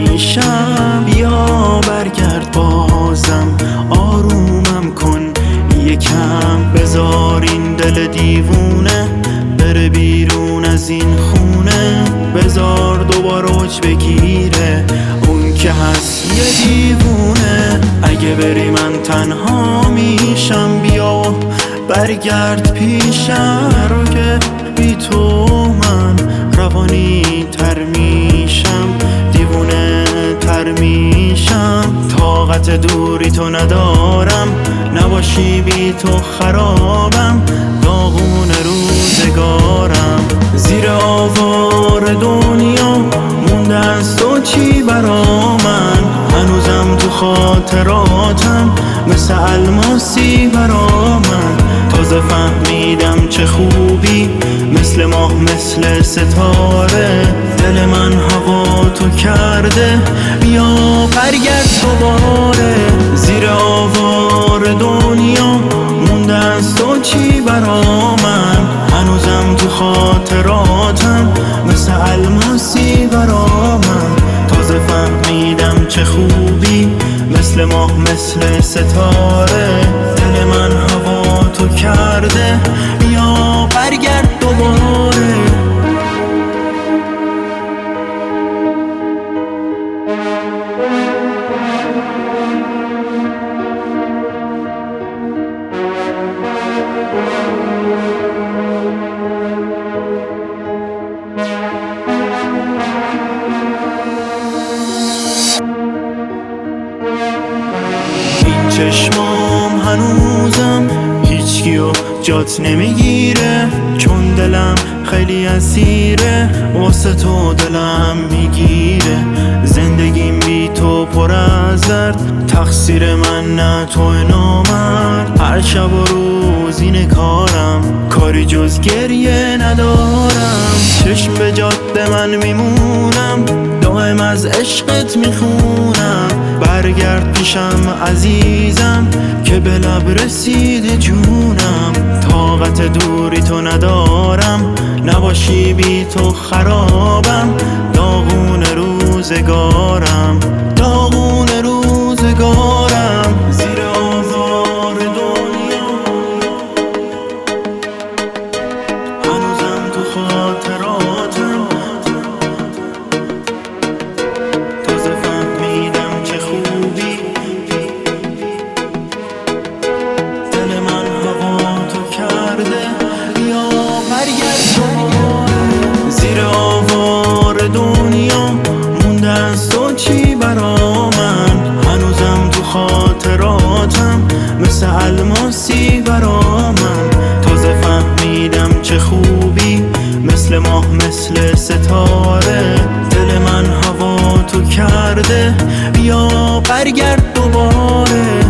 پیشم، بیا برگرد بازم، آرومم کن یکم، بذار این دل دیوونه بره بیرون از این خونه، بذار دوباره اوج بگیره اون که هست یه دیوونه. اگه بری من تنها میشم، بیا برگرد پیشم، رو که بی تو من روانی تر میشم، دیوونه تر میشم، طاقت دوری تو ندارم، نباشی بی تو خرابم، داغون روزگارم. زیر آوار دنیا مونده از تو چی برا من، هنوزم تو خاطراتم مثل الماسی برا من، تازه فهمیدم چه خوبی، مثل ماه مثل ستاره، دل من هوا تو کرده، بیا برگرد دوباره. زیر آوار دنیا مونده از تو چی برا من، هنوزم تو خاطراتم مثل الماسی برا من، تازه فهمیدم چه خوبی، مثل ماه مثل ستاره، دل من هوا تو کرده، بیا برگرد دوباره. این چشمام هنوزم هیچکیو جات نمیگیره، چون دلم خیلی اسیره، واسه تو دلم میگیره، زندگیم بی تو پر از درد، تقصیر من نه تو نامرد، هر شب و روز اینه کارم، کاری جز گریه ندارم، چشم به جاده من میمونم، دائم از عشقت میخونم، برگرد پیشم عزیزم که به لب رسیده جونم، طاقت دوری تو ندارم، نباشی بی تو خرابم، داغون روزگارم، داغون روزگارم. زیر آوار دنیا هنوزم تو خاطراتم، تازه فهمیدم چه خوبی، دل من هوا تو کرده، بیا برگرد دوباره. زیر آوار دنیا مونده از تو چی برا من، هنوزم تو خاطراتم مثل الماسی برا من، تازه فهمیدم چه خوبی، مثل ماه مثل ستاره، دل من هوا تو کرده، بیا برگرد دوباره.